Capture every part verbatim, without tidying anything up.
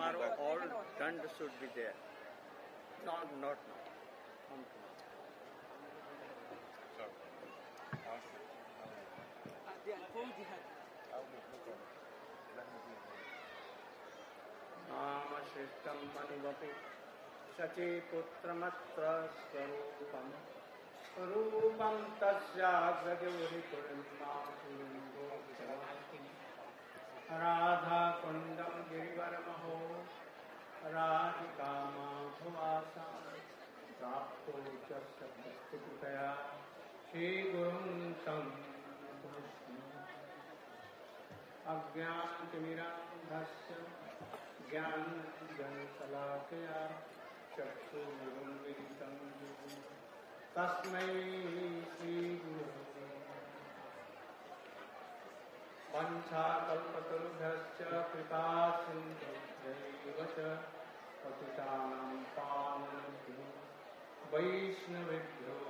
tomorrow all dand should be there. Not, not now. Come tomorrow. नाम श्रेष्ठम मनुवपि शची पुत्रमत्र स्वरूपम रूपम तस्याग्रजोहि पूर्णिमासुलिंगो राधा कुंडम गिरिवरमहो राधिका माधवासा प्राप्तो च सत्स्तुतया श्री गुरुं तं अज्ञानतिमिरान्धस्य ज्ञानञ्जनशलाकया चक्षुरुन्मिलितं तस्मै श्रीगुरवे वंशाकल्पतरुभ्यश्च कृपासिन्धुभ्यैव च पतितानां पावनेभ्यो वैष्णवेभ्यो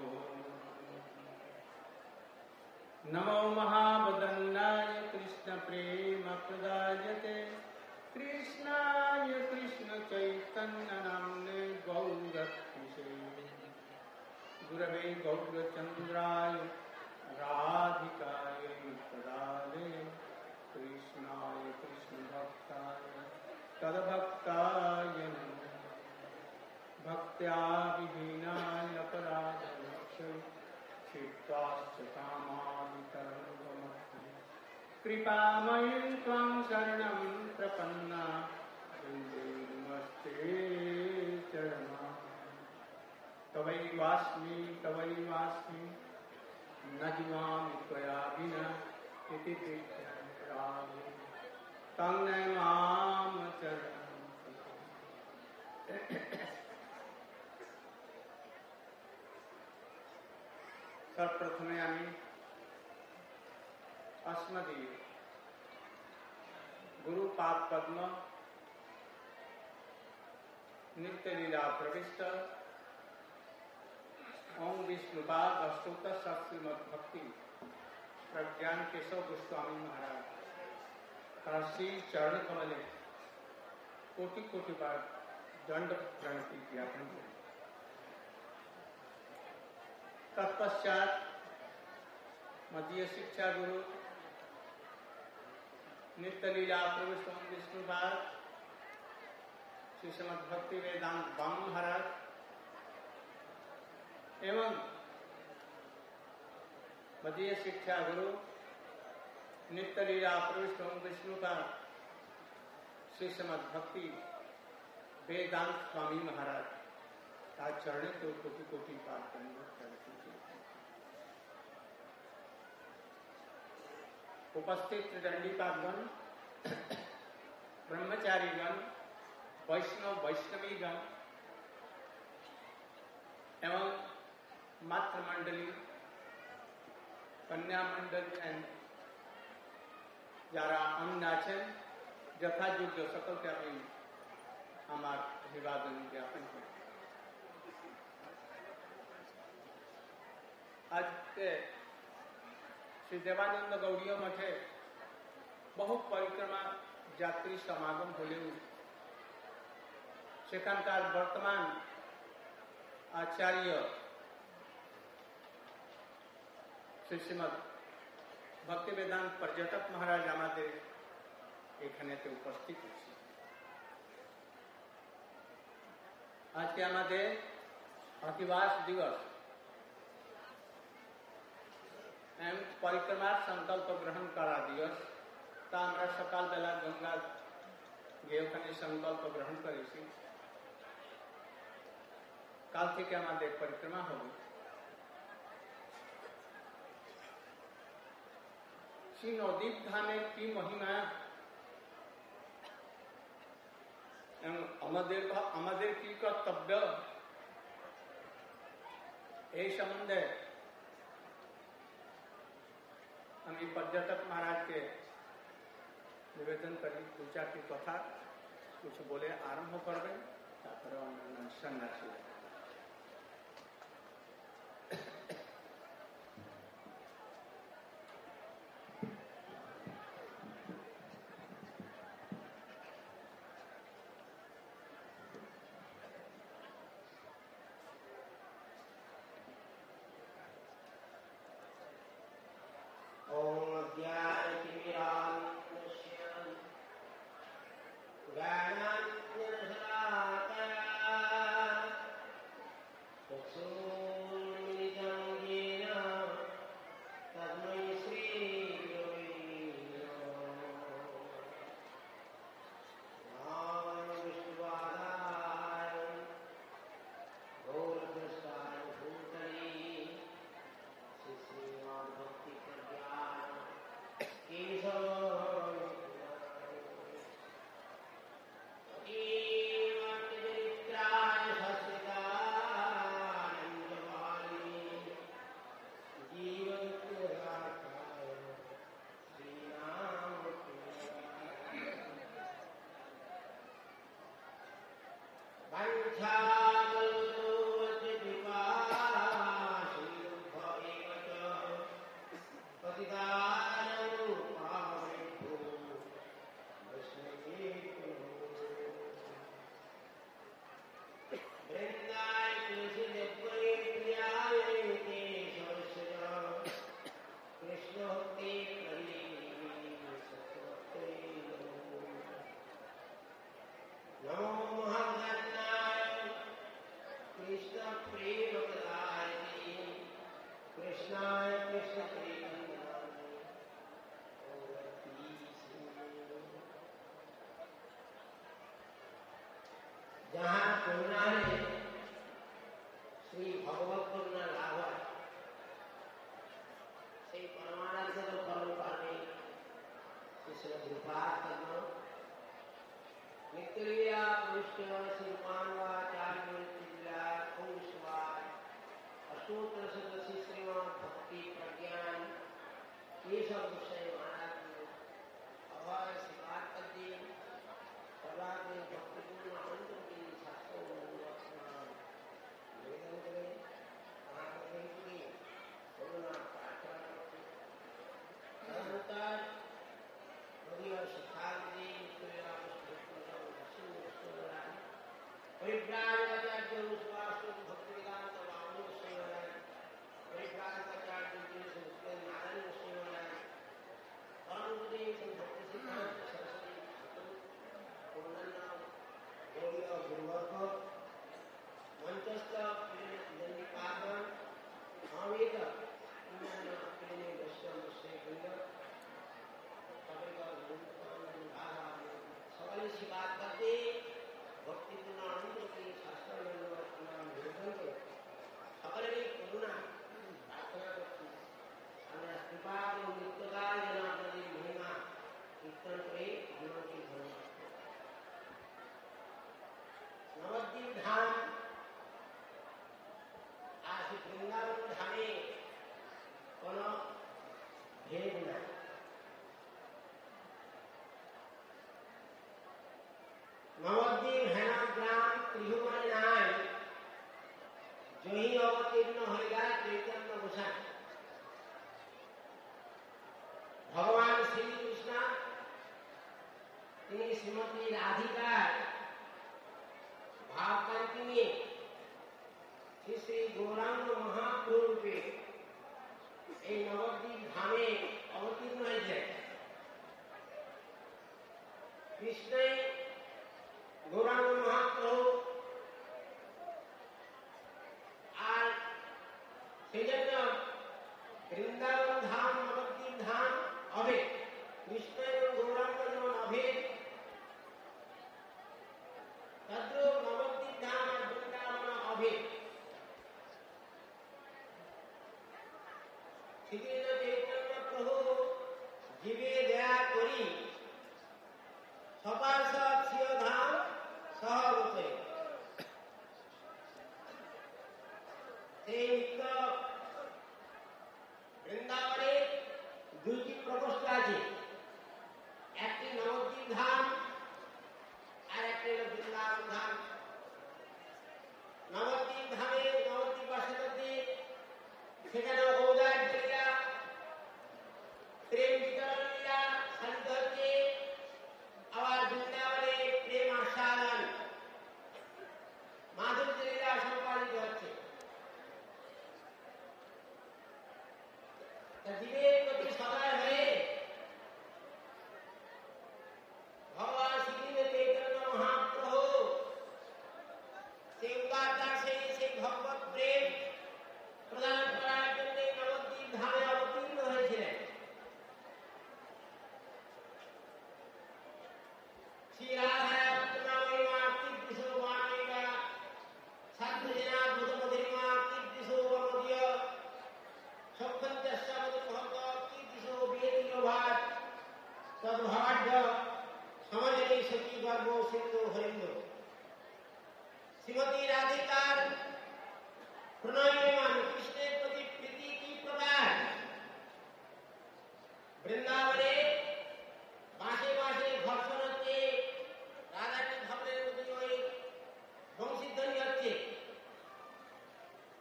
नमो महावदन्नाय कृष्णप्रेमप्रदायते कृष्णाय कृष्णचैतन्यनाम्ने गौरक्षिसे गुरवे गौरचन्द्राय राधिकायै तदाले कृष्णाय कृष्णभक्ताय तद्भक्ताय नमः भक्त्या विहीनाय अपराधमक्षय क्षिप्ताश्च कामादितरङ्गमग्ने कृपामयी त्वां शरणं प्रपन्ना वन्दे नमस्ते चरणा तवैवास्मि तवैवास्मि न जीवामि त्वया विना इति विज्ञानरागे तं नमाम चरणं सर्वप्रथमे आमी अस्मदीय गुरुपाद पद्म नित्यलीला प्रविष्ट ओम विष्णुपाद अष्टोत्तर श्रीमद् भक्ति प्रज्ञान केशव गोस्वामी महाराज काशी चरण कमले कोटि कोटि बार दंड प्रणति ज्ञापन करें। तत्पश्चात मदीय शिक्षा गुरु नित्यलीला प्रविष्ट ओम विष्णुपाद श्री श्रीमद् भक्ति वेदांत बाम महाराज एवं मदीय शिक्षा गुरु नित्यलीला प्रविष्ट ओम विष्णुपाद श्री श्रीमद् भक्ति वेदांत स्वामी महाराज आज चरण तो कोटि कोटि पार उपस्थित दंडीपादगण ब्रह्मचारीगण वैष्णव वैष्णवीगण एवं मातृ मंडली कन्या मंडली एंड যারা আমি আছেন যথাযোগ্য সকলকে আমি আমার অভিবাদন জ্ঞাপন করি। আজকে श्री देवानंद गौड़ीय मठे बहु परिक्रमा यात्री समागम होले सेखानकार बर्तमान आचार्य श्री श्रीमद् भक्ति वेदांत पर्यटक महाराज आमादेर एखानेते उपस्थित आछे। आज के आमादेर अधिवास दिवस एवं परिक्रमा संकल्प ग्रहण करा दिवस ता आमरा सकाल बेला गंगा गিয়ে ওখানে संकल्प ग्रहण करेছি। काल থেকে আমাদের परिक्रमा হবে। श्री नवदीप धामेर की महिमा एवं আমাদের আমাদের কি কর্তব্য এই সম্বন্ধে আমি पर्यटक महाराज के निवेदन करी दो चार की कथा कुछ बोले आरंभ करबे तारपरे अन्य सन्यासी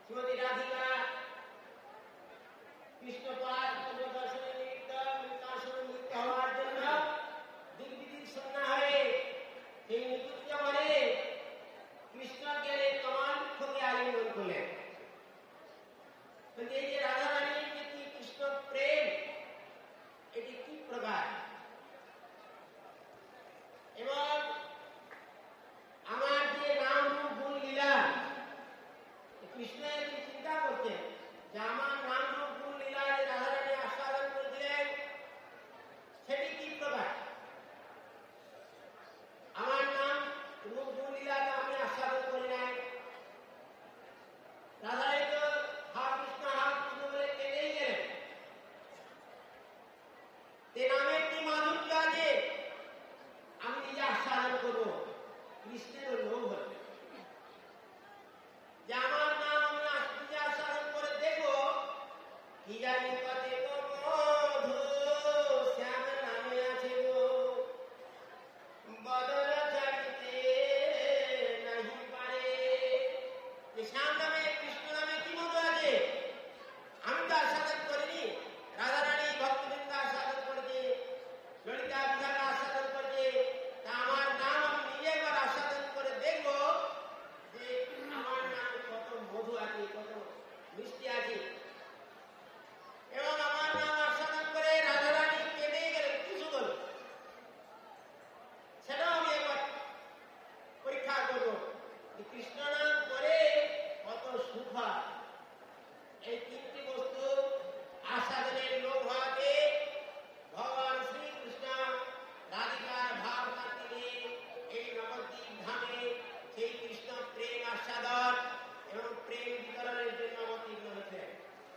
শ্রীমতী রাধিকা কৃষ্ণপাদ দর্শনের নিমিত্ত তার সঙ্গে মিলিত হওয়ার জন্য দিগ্বিদিক সন্না হয়ে সেই নিকুঞ্জ বনে কৃষ্ণ জ্ঞানের কমান বৃক্ষকে আলিঙ্গন করলেন। এই যে রাধারানীর যে কি কৃষ্ণ প্রেম, এটি কি প্রকার, এবং আমার যে নাম রূপ গুণ লীলা, কৃষ্ণ একদিন চিন্তা করতেন যে আমার নাম রূপ গুণ লীলা যে রাধারানী আস্বাদন করেছিলেন সেটি কি প্রকার। আমার নাম রূপ গুণ লীলাকে আমি আস্বাদন করি নাই। রাধারানী তো হা কৃষ্ণ হা কৃষ্ণ বলে কেঁদেই গেলেন। তে নামের কি মাধুর্য আছে আমি নিজে আস্বাদন করবো। কৃষ্ণের লোভ হল যে আমার নাম আমি নিজে আস্বাদন করে দেখবো কি জানি কত মধু শ্যাম নামে আছে গো, বদল জানিতে নাহি পারে। যে শ্যাম নামে কৃষ্ণ নামে কি মধু আছে আমি তো আস্বাদন করিনি। রাধারানী ভক্তবৃন্দ আস্বাদন করেছে, ললিতা বিশাখা আস্বাদন করেছে, তা আমার নাম আমি নিজে একবার আস্বাদন করে দেখবো যে আমার নাম কত মধু আছে, কত মিষ্টি আছে। এবং আমার নাম আস্বাদন করে রাধারানী কেঁদে গেলেন, কিছু বল সেটাও আমি একবার পরীক্ষা করবো যে কৃষ্ণ নাম করে কত সুখ হয়। এই তিনটি বস্তু আস্বাদনের লোভ হওয়াতে ভগবান শ্রীকৃষ্ণ রাধিকার ভাব কাটিয়ে এই নবদ্বীপ ধামে সেই কৃষ্ণ প্রেম আস্বাদন এবং প্রেম বিতরণের জন্য অবতীর্ণ হয়েছেন।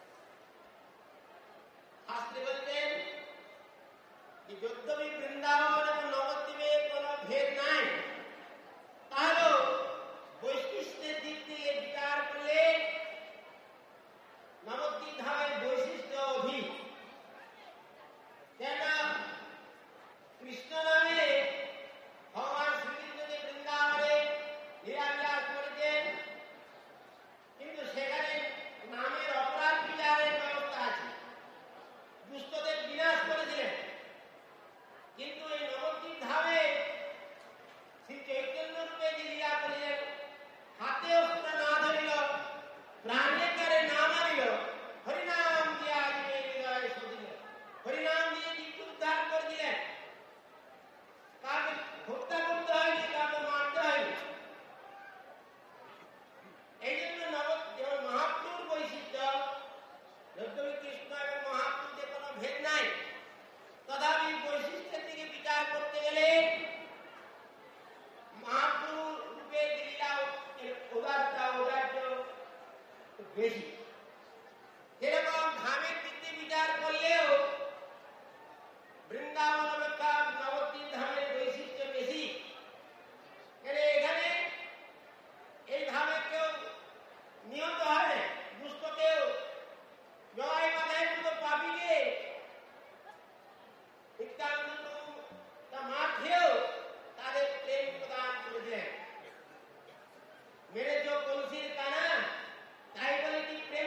শাস্ত্রে বলতেন যে যদ্যপি বৃন্দাবন এবং নবদ্বীপে কোনো ভেদ নাই, তাহলেও বৈশিষ্ট্যের দিক থেকে বিচার করলে নবদ্বীপ ধামের বৈশিষ্ট্য অধিক। কেন কৃষ্ণ নামে ভগবান শ্রীকৃষ্ণ যে বৃন্দাবনে লীলাবিলাস করেছেন, কিন্তু সেখানে নামের অপরাধ বিচারের ব্যবস্থা আছে। দুষ্টদের বিনাশ করেছিলেন, কিন্তু এই নবদ্বীপ ধামে শ্রী চৈতন্য রূপে যে লীলা করিলেন, হাতে অস্ত্র না ধরিল, প্রাণে কারে না মারিল, হরিনাম দিয়ে আজকে হৃদয়ে সজিলেন, হরিনাম দিয়ে জীবকে উদ্ধার করে দিলেন। কাকে হত্যা করতে হয়নি, কাকে মারতে হয়নি। এই জন্য নবদ্বীপ মহাপ্রভুর বৈশিষ্ট্য, যদ্যপি কৃষ্ণ এবং মহাপ্রভুতে কোনো ভেদ নাই, তথাপি বৈশিষ্ট্যের দিকে বিচার করতে গেলে মহাপ্রভু রূপে লীলা উদারতা ঔদার্য বেশি। যেরকম ধামের দিক দিয়ে বিচার করলেও বৃন্দাবন অপেক্ষা নবদ্বীপ ধামের বৈশিষ্ট্য বেশি। এখানে এই ধামে কেউ নিহত হয়, দুষ্ট কেউ জয় মাথায় দুটো পাপিকে মাঠেও তাদের প্রেম প্রদান করেছিলেন। মেরেছ কলসির কানা, তাই বলে কি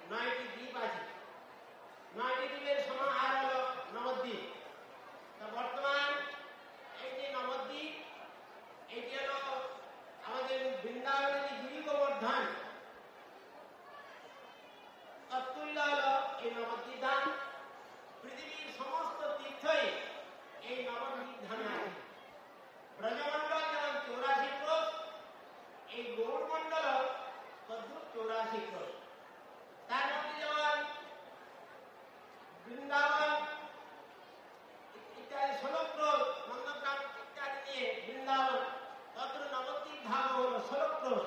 নয়টি দ্বীপ আছে। নয়টি দ্বীপের সমাহার হল নবদ্বীপ। তো বর্তমান এই যে নবদ্বীপ, এটি হল আমাদের বৃন্দাবনের যে গিরি গোবর্ধন তৎতুল্য হল এই নবদ্বীপ ধাম। পৃথিবীর সমস্ত তীর্থই এই নবদ্বীপ ধামে আছে। ব্রজমণ্ডল যেমন চৌরাশি ক্রোশ, এই গৌরমণ্ডল তদ্রুপ চৌরাশি ক্রোশ। তার মধ্যে যেমন বৃন্দাবন ইত্যাদি ষোলো ক্রোশ, নন্দগ্রাম ইত্যাদি নিয়ে বৃন্দাবন, তদ্রুপ নবদ্বীপ ধাম হল ষোলো ক্রোশ।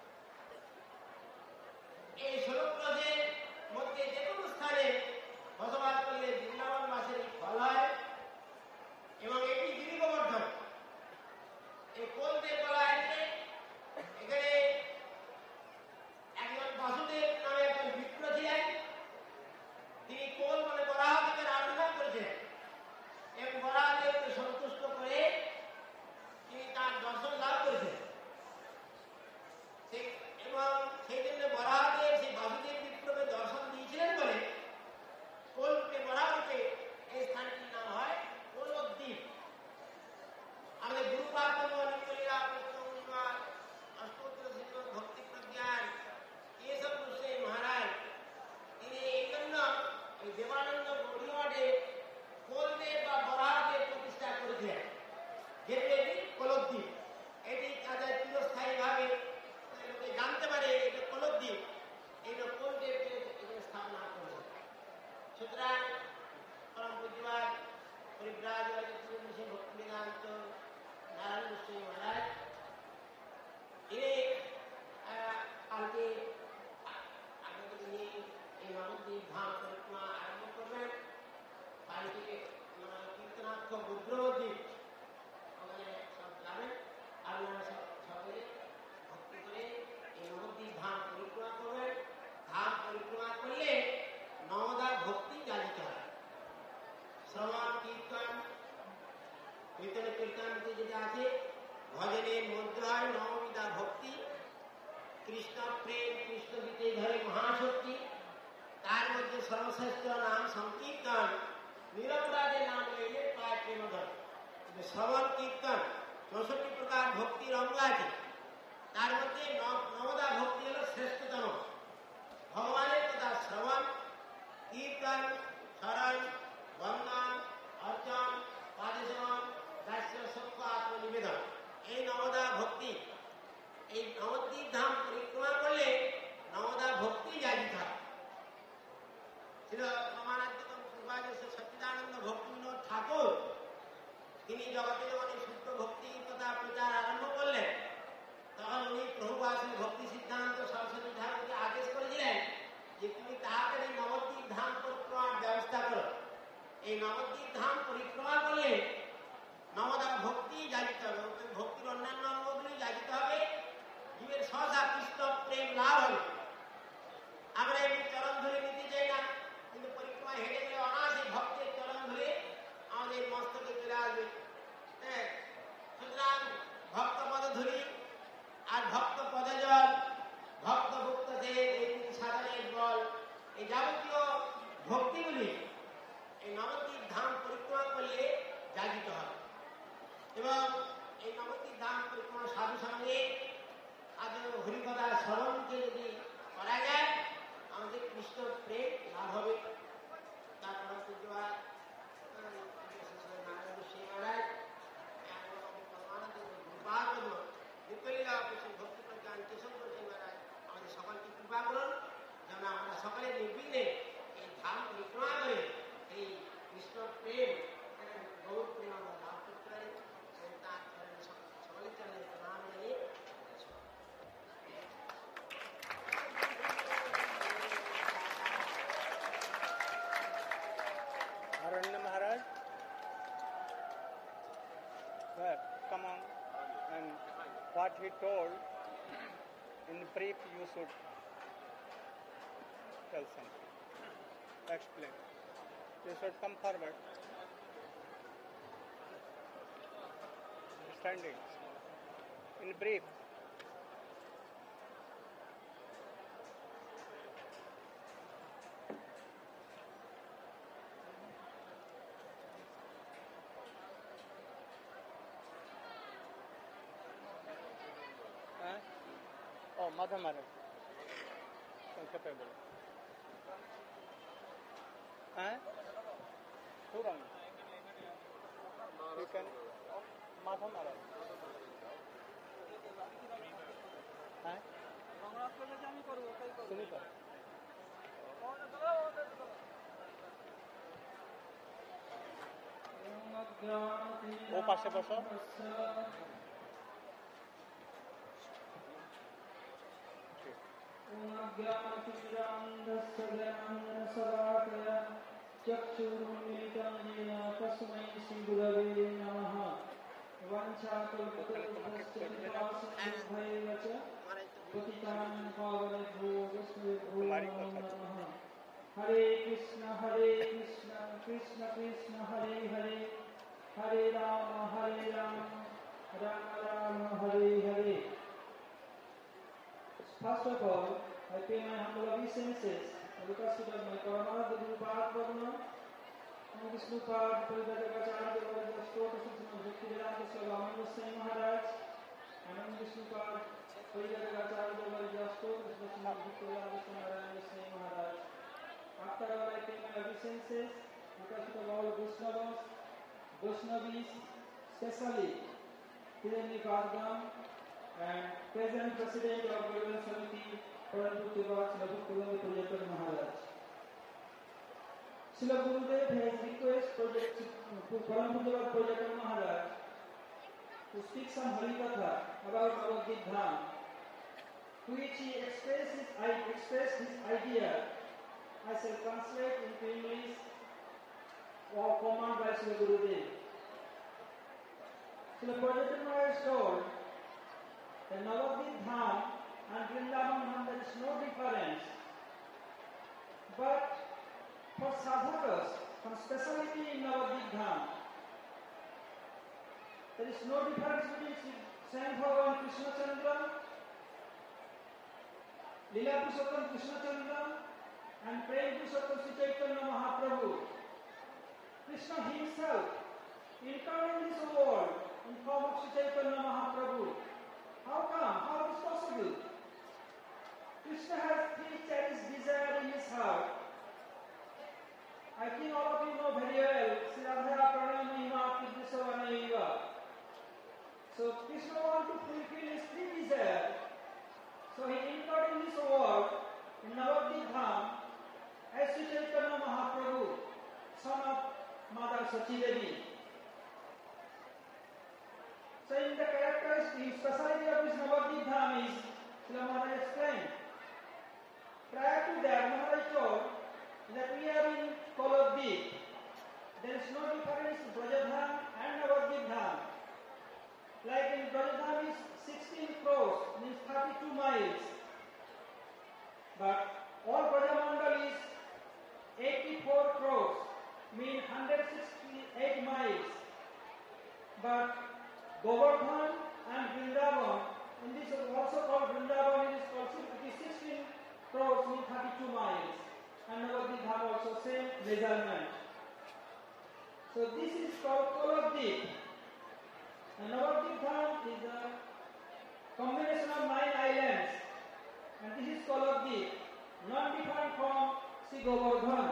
এই ষোলো ক্রোশের মধ্যে যে কোনো স্থানে বসবাস করলে বৃন্দাবনবাসের ফল হয়। এবং এটি গিরি গোবর্ধন। এই কোলদেব বলা হয়েছে। এখানে একজন বাসুদেব নামে একজন বিপ্র ছিলেন। তিনি কোল মানে বরাহদেবকে আরাধনা করেছিলেন এবং বরাহদেবকে সন্তুষ্ট করে তিনি তার দর্শন লাভ করেছিলেন। এবং সেই জন্য বরাহদেব সেই বাসুদেব বিপ্রকে দর্শন দিয়েছিলেন বলে কোলকে বরাহকে এই স্থানটির নাম হয় কোলদ্বীপ। আমাদের গুরুপাদ নিত্যলীলা অষ্টোত্তর শ্রীমদ ভক্তি প্রজ্ঞান কেশব গোস্বামী মহারাজ তিনি এই জন্য এই দেবানন্দ গৌড়ী মঠে কোলদেব বা বরাহদেব প্রতিষ্ঠা করেছিলেন, যেহেতু এটি কোলদ্বীপ। এটি তাদের চিরস্থায়ীভাবে লোকে জানতে পারে এটা কোলদ্বীপ, এইটা কোলদেবকে এখানে স্থাপনা করেছে। সুতরাং পরম পূজ্যবাদ পরিব্রাজ ভক্তি বেদান্ত নারায়ণ গোস্বামী মহারাজ তিনি কালকে আপনাদের নিয়ে এই নবদ্বীপ ধাম পরিক্রমা আরম্ভ করবেন। কালকে কীর্তনাক্ষ রুদ্রদ্বীপ ওখানে সব যাবেন। আপনারা সব সকলে ভক্তি করে এই নবদ্বীপ ধাম পরিক্রমা করবেন। ধাম পরিক্রমা করলে নবদা ভক্তি জানিতে হয়। শ্রবণ কীর্তন কীর্তন কীর্তন যেটা আছে ভজনের মধ্যে হয় নববিধা ভক্তি। কৃষ্ণ প্রেম, কৃষ্ণ গীতে ধরে মহাশক্তি। তার মধ্যে সর্বশ্রেষ্ঠ নাম সংকীর্তন। নিরপরাধের নাম লইলে প্রায় প্রেমধন। শ্রবণ কীর্তন চৌষট্টি প্রকার ভক্তির অঙ্গ আছে। তার মধ্যে নবদা ভক্তি হল শ্রেষ্ঠতম। ভগবানের কথা শ্রবণ, কীর্তন, স্মরণ, বন্দন, অর্চন, পাদেশন, দাস্য, সত্য, আত্মনিবেদন, এই নবদা ভক্তি। এই নবদ্বীপ ধাম পরিক্রমা করলে নবদা ভক্তি জাগিত হয়। ছিল রমানাদ্য সচ্চিদানন্দ ভক্তি বিনোদ ঠাকুর তিনি জগতে যখন এই শুদ্ধ ভক্তি কথা প্রচার আরম্ভ করলেন তখন উনি প্রভুবাসী ভক্তি সিদ্ধান্ত সরস্বতী ঠাকুরকে আদেশ করেছিলেন যে তুমি তাড়াতাড়ি নবদ্বীপ ধাম পরিক্রমার ব্যবস্থা করো। এই নবদ্বীপ ধাম পরিক্রমা করলে নবদা ভক্তি জাগিত হবে, ভক্তির অন্যান্য অঙ্গগুলি জাগিত হবে, জীবের সহসা কৃষ্ণ প্রেম লাভ হবে। আমরা এমনি চরণ ধরে নিতে চাই না, কিন্তু পরিক্রমা হেঁটে গেলে অনায়াসে ভক্তের চরণ ধরে আমাদের মস্তকে চলে আসবে। হ্যাঁ, সুতরাং ভক্ত পদ ধরি আর ভক্ত পদে জল, ভক্ত ভক্ত এই সাধনের বল, এই যাবতীয় ভক্তিগুলি এই নবদ্বীপ ধাম পরিক্রমা করলে জাগিত হয়। এবং এই নবদ্বীপ ধাম পরিক্রমা সাধু সঙ্গে আজ হরিকথা স্মরণকে যদি করা যায় আমাদের কৃষ্ণ প্রেম লাভ হবে। তারপর পূজ্যবাদ নারায়ণ গোস্বামী মহারাজ নিত্যলীলা ভক্তি প্রজ্ঞান কেশব গোস্বামী মহারাজ আমাদের সকলকে কৃপা করুন যেন আমরা সকলে নির্বিঘ্নে এই ধাম পরিক্রমা করে এই কৃষ্ণ প্রেম গৌর প্রেম আমরা লাভ করতে পারি। তার সকলের চরণে প্রণাম জানিয়ে Aranya Maharaj, well, come on, and what he told, in brief you should tell something, explain. You should come forward, standing, in brief. आओ माथा मारो संक्षेप बोलो हैं पूरा you can माथा मारो हैं सुनी तो वो पाशे बसो चक्षुरुन्मीलितं येन तस्मै श्रीगुरवे नमः वञ्चाकल्पतरुभ्यश्च कृपासिन्धुभ्यैव च पतितानां पावनेभ्यो वैष्णवेभ्यो नमो नमः हरे कृष्ण हरे कृष्ण कृष्ण कृष्ण हरे हरे हरे राम हरे Ram Ram Ram Hare Hare. First of all, I pay my humble obeisances and because of my Paramahansa Gurupad Bhavana and Vishnupad Parivrajagacharya Varga Stota Sukhna Bhaktivedanta Swami Goswami Maharaj and Vishnupad Parivrajagacharya Varga Stota Sukhna Bhaktivedanta Swami Goswami Maharaj. After all, I pay my obeisances because of all Vaishnavas, Vaishnavis, especially Hiranyi Bhagwan and present President of Government Samiti, Param Purtivat Srila Bhaktivedanta Prajapan Maharaj. Srila Gurudev has requested Param Purtivat Prajapan Maharaj to speak some Harikatha about Navadvip Dham, to which he expressed his, expressed his idea. I shall translate into English or command by Srila Gurudev. Srila Prajapan Maharaj told that Navadvip Dham and Vrindavan Dham there is no difference. But for sadhakas, some speciality in Navadvip Dham, there is no difference between Saint Bhagavan Krishna Chandra, Leela Purushottam Krishna Chandra, and Prem Purushottam Sri Chaitanya Mahaprabhu. Krishna himself incarnate in this world in form of Sri Chaitanya Mahaprabhu. How come? How is possible? Krishna has three cherished desires in his heart. I think all of you know very well, Sri Radha Pranamihima Kidusavana. So Krishna wants to fulfill his three desires. So he entered in this world in Navadvip Dham as Sri Chaitanya Mahaprabhu, son of Mother Sachi Devi. So in the characteristic, speciality of this Navadvip Dham is, Srila Maharaj explained. Prior to that, Maharaj told that we are in Kolovdip. There is no difference in Brajadham and Navadvip Dham. Like in Brajadham is sixteen crores, means thirty-two miles. But all Brajamandal is eighty-four crores, means one hundred sixty-eight miles. But Govardhan and Vrindavan, and this is also called Vrindavan, it is called sixteen crores, means thirty-two miles. And Navadvip Dham also same measurement. So this is called Kolovdip. And Navadvip Dham is a combination of nine islands. And this is Kolovdip, not different from Sri Govardhan.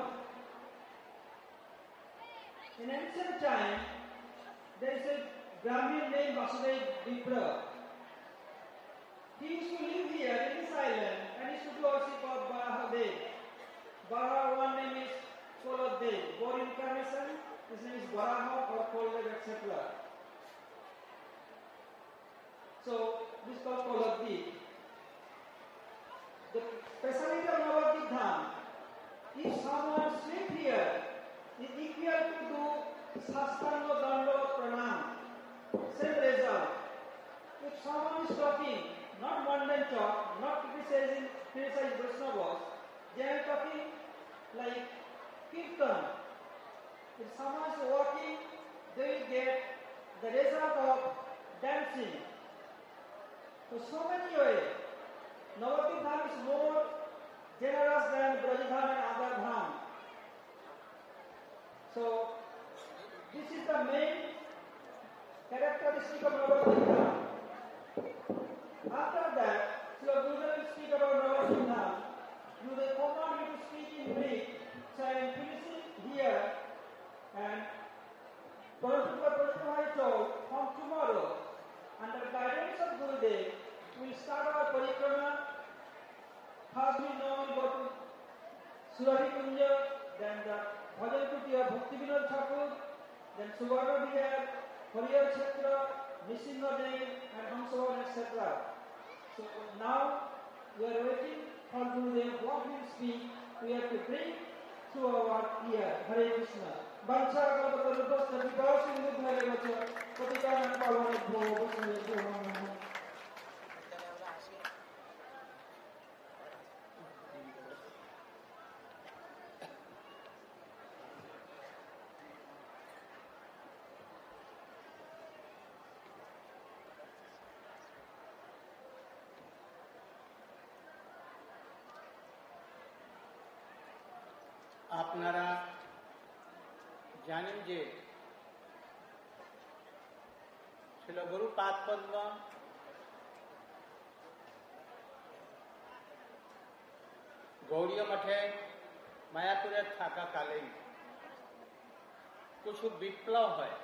In ancient time, there is a Brahmin named Vasudev Vipra. He used to live here in this island and he used to do worship of Barahadev. Baraha, one name is Kolovdev. Both incarnation, his name is Baraha or Kolovdev, et cetera. So, this is called Kolovdev. The speciality of Navadvip Dham, if someone sleep here, is equal to do Sastanga Danda Pranam. Same result. If someone is talking, not mundane talk, not criticizing, criticizing Vaishnavas, they are talking like Kirtan. If someone is walking, they will get the result of dancing. So, so many ways, Navadvip Dham is more generous than Brajadham and other dham. So, this is the main characteristic of Navadvip Dham. After that, Srila Gurudev Surari Kunja, then the Bhajan Kutia Bhakti Vinod Thakur, then Suvarna Vihar, Hariyar Kshetra, Nishinga Jain, and Hamsavan, et cetera. So now we are waiting for Gurudev what he will speak. We have to bring to our ear. Hare Krishna. Bancha Kalpatarupas, the Vikas in the Bhagavacha, Patikan and Pavan Bho, Vasudeva. আপনারা জানেন যে ছিল গুরু পাদ পদ্ম গৌড়ীয় মঠে মায়াপুরে থাকাকালেই কিছু বিপ্লব হয়।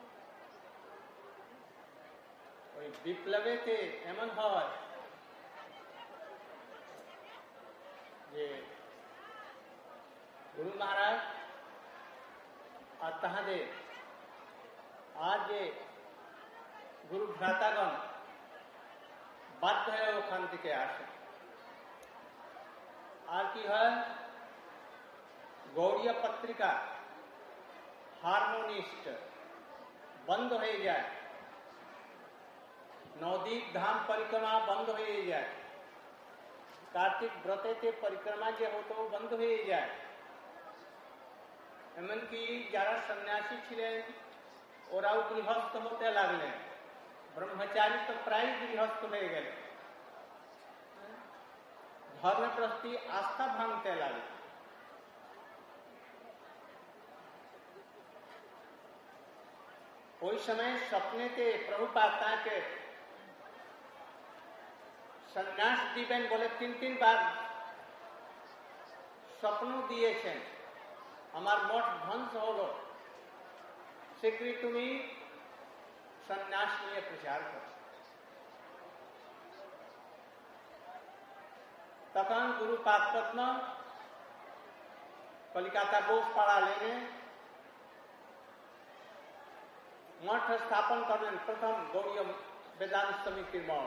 ওই বিপ্লবেতে এমন হয় যে गुरु महाराज और तहादे आज जे गुरु भ्रातागण बाध्य है ओखान থেকে আসে। আর কি হয় গৌড়ীয় পত্রিকা हार्मोनिस्ट बंद হয়ে যায়, नवदीप धाम परिक्रमा बंद হয়ে যায়, कार्तिक व्रतेते परिक्रमा যে হতো বন্ধ হয়ে যায়। এমনকি যারা সন্ন্যাসী ছিলেন ওরাও গৃহস্থ হতে লাগলেন, ব্রহ্মচারী তো প্রায় গৃহস্থ হয়ে গেল, ধর্মের প্রতি আস্থা ভাঙতে লাগলো। ওই সময় স্বপ্নেতে প্রভুপাদ তাকে সন্ন্যাস দিবেন বলে তিন তিনবার স্বপ্ন দিয়েছেন। আমার মঠ ধ্বংস হলো, শীঘ্রই তুমি সন্ন্যাস নিয়ে প্রচার করো। তখন গুরু পাদ পদ্ম কলিকাতা বোসপাড়া লেনে মঠ স্থাপন করলেন, প্রথম গৌড়ীয় বেদান্ত সমিতির মঠ।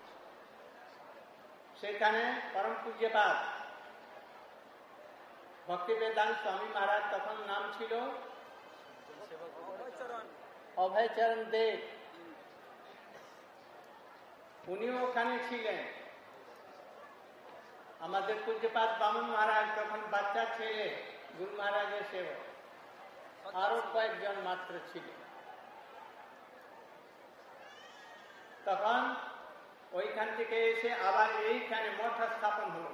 সেখানে পরম পূজ্যপাদ ভক্তি বেদান্ত স্বামী মহারাজ, তখন নাম ছিল অভয়চরণ দেব, উনিও ওখানে ছিলেন। আমাদের পূজ্যপাদ বামন মহারাজ তখন বাচ্চা ছেলে, গুরু মহারাজের সেবক, আরো কয়েকজন মাত্র ছিল। তখন ওইখান থেকে এসে আবার এইখানে মঠ স্থাপন হলো।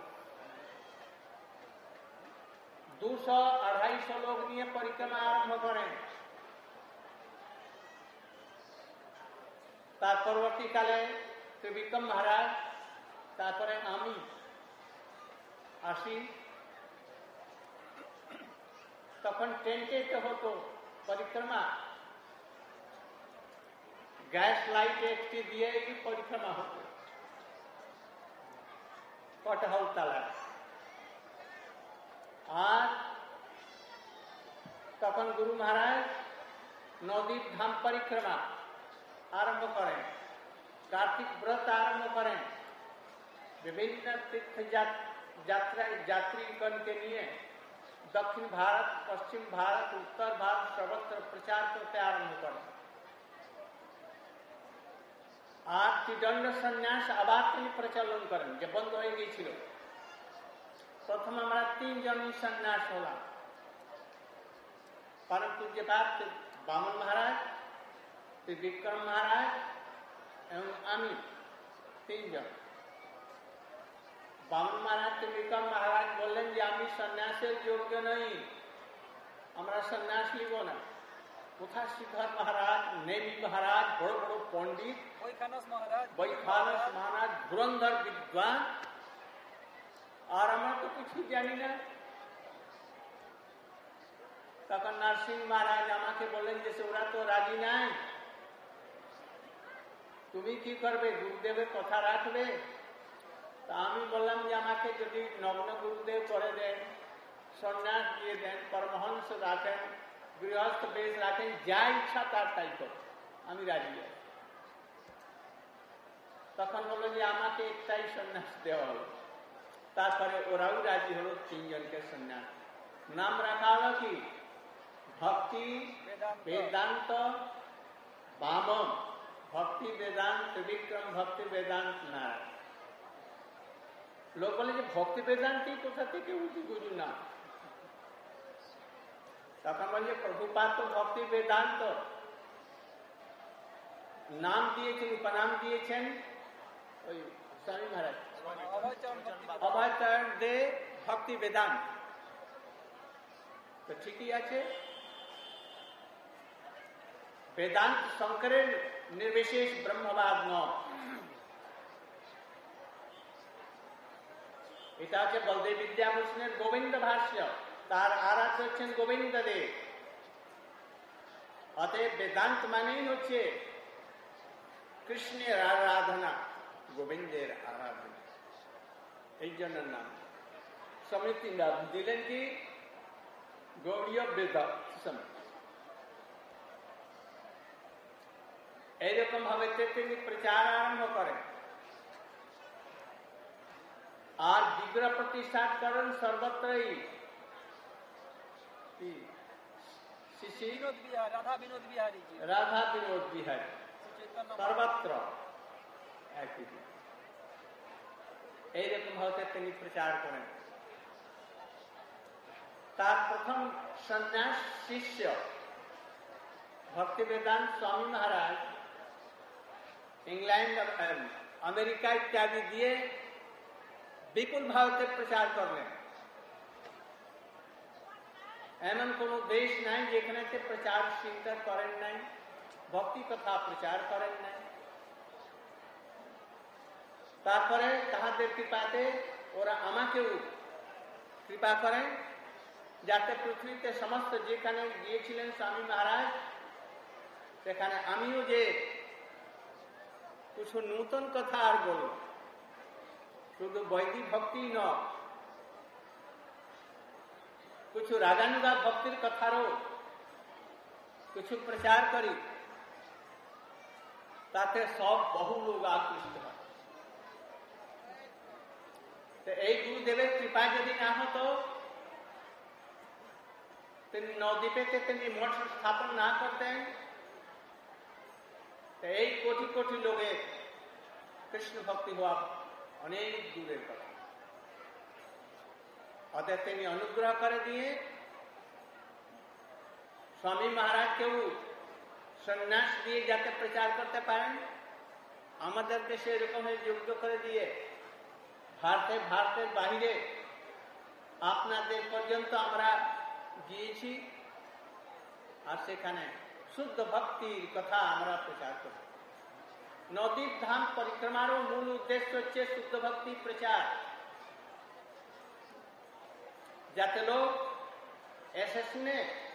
দুশো আড়াইশো লোক নিয়ে পরিক্রমা আরম্ভ করেন। তার পরবর্তীকালে ত্রিবিক্রম মহারাজ, তারপরে আমি আসি। তখন টেন্টে তো হতো পরিক্রমা, গ্যাস লাইট একটি দিয়ে পরিক্রমা হতো কটহলতলা। আর তখন গুরু মহারাজ নদীপ ধাম পরিক্রমা আরম্ভ করেন, কার্তিক ব্রত আরম্ভ করেন, বিভিন্ন তীর্থ যাত্রায় যাত্রীগণকে নিয়ে দক্ষিণ ভারত, পশ্চিম ভারত, উত্তর ভারত সর্বত্র প্রচার করতে আরম্ভ করেন। আর ত্রিদণ্ড সন্ন্যাস আবার তিনি প্রচলন করেন, যে বন্ধ হয়ে গিয়েছিল। প্রথম আমরা তিনজনই সন্ন্যাস হলাম, পরম পূজ্যপাদ বামন মহারাজ, ত্রিবিক্রম মহারাজ এবং আমি, তিনজন। বামন মহারাজ ত্রিবিক্রম মহারাজ বললেন যে আমি সন্ন্যাসের যোগ্য নই, আমরা সন্ন্যাস নিব না। কোথা শ্রীধর মহারাজ, নেমি মহারাজ, বড় বড় পণ্ডিত, বৈখানস মহারাজ ধুরন্ধর বিদ্বান, আর আমরা তো কিছু জানি না। তখন নরসিংহ মহারাজ আমাকে বললেন যে ওরা তো রাজি নাই, তুমি কি করবে, গুরুদেবের কথা রাখবে? তা আমি বললাম যে আমাকে যদি নগ্ন গুরুদেব করে দেন সন্ন্যাস দিয়ে দেন, পরমহংস রাখেন, গৃহস্থ বেশ রাখেন, যা ইচ্ছা তার তাই করো, আমি রাজি আছি। তখন হলো যে আমাকে একটাই সন্ন্যাস দেওয়া হলো। তারপরে ওরাও রাজি হলো, তিনজনকে সন্ন্যাস। নাম রাখা হলো কি? ভক্তি বেদান্ত বামন, ভক্তি বেদান্ত ত্রিবিক্রম, ভক্তি বেদান্ত নারায়ণ। লোক বলে যে ভক্তি বেদান্তই কোথা থেকে উঁচু গুজু না। তখন বলছে প্রভুপাদ তো ভক্তি বেদান্ত নাম দিয়েছেন, উপনাম দিয়েছেন ওই স্বামী মহারাজ অভয়চরণ দে ভক্তি বেদান্ত। তো ঠিকই আছে, বেদান্ত শঙ্করের নির্বিশেষ ব্রহ্মবাদ নয়। এটা হচ্ছে বলদেব বিদ্যাভূষণের গোবিন্দ ভাষ্য, তার আরাধ্য হচ্ছেন গোবিন্দ দেব। অতএব বেদান্ত মানেই হচ্ছে কৃষ্ণের আরাধনা, গোবিন্দের আরাধনা। এই জন্য নাম সমিতি নাম দিলেন কি গৌড়ীয় বেদান্ত সমিতি। এইরকম ভাবে তিনি প্রচার আরম্ভ করেন আর বিগ্রহ প্রতিষ্ঠা করেন সর্বত্রই। রাধা বিনোদ বিহারী রাধা বিনোদ বিহারী সর্বত্র একই। এইরকম ভাবে তিনি প্রচার করেন। তার প্রথম সন্ন্যাস শিষ্য ভক্তি বেদান্ত স্বামী মহারাজ ইংল্যান্ড, আমেরিকা ইত্যাদি দিয়ে বিপুল ভারতে প্রচার করলেন। এমন কোন দেশ নাই যেখানে প্রচার চিন্তা করেন নাই, ভক্তি কথা প্রচার করেন নাই। তারপরে তাহাদের কৃপাতে ওরা আমাকেও কৃপা করেন, যাতে পৃথিবীতে সমস্ত যেখানে গিয়েছিলেন স্বামী মহারাজ সেখানে আমিও যে কিছু নূতন কথা আর বলব, শুধু বৈদিক ভক্তি নয়, কিছু রাগানুগা ভক্তির কথারও কিছু প্রচার করি, তাতে সব বহু লোক আকৃষ্ট হয়। তো এই গুরুদেবের কৃপা যদি না হতো, তিনি নবদ্বীপেতে তিনি মঠ স্থাপন না করতেন, তো এই কোটি কোটি লোকের কৃষ্ণ ভক্তি হওয়া অনেক দূরের কথা। অতএব তিনি অনুগ্রহ করে দিয়ে স্বামী মহারাজকেও সন্ন্যাস দিয়ে যাতে প্রচার করতে পারেন, আমাদেরকে সেরকম যুক্ত করে দিয়ে ভারতে ভারতের বাহিরে আপনাদের পর্যন্ত আমরা গিয়েছি, আর সেখানে শুদ্ধ ভক্তির কথা আমরা প্রচার করি। নদীর ধাম পরিক্রমারও মূল উদ্দেশ্য হচ্ছে শুদ্ধ ভক্তি প্রচার, যাতে লোক এসে শুনে